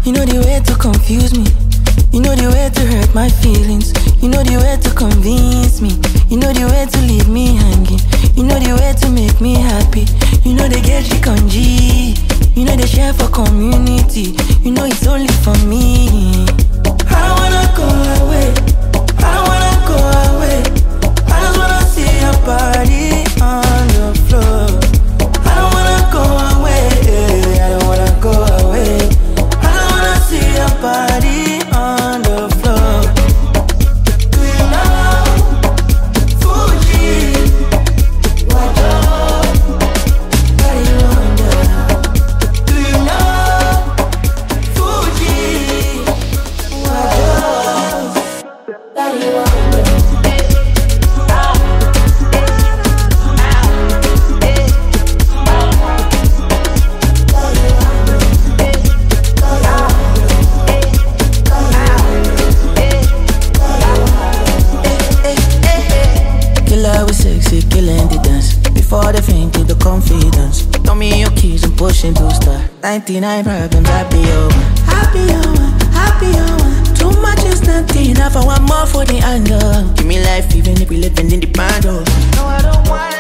You know the way to confuse me. You know the way to hurt my feelings. You know the way to convince me. You know the way to leave me hanging. You know the way to make me happy. You know they get you G. You know they share for community. You know it's only for me. I don't wanna go away. I don't wanna go away. I just wanna see your body on the floor. I don't wanna go away. I don't wanna go away. I don't wanna see your body on the floor. Do you know Fuji? What body wonder? Do you know Fuji? What body wonder? Killer with sexy, killing the dance. Before the fame to the confidence. Throw me your keys and pushing to start. 99 problems, happy over. Happy over, happy over. Too much is nothing enough. I want more for the under. Give me life even if we living in the bando. No, I don't want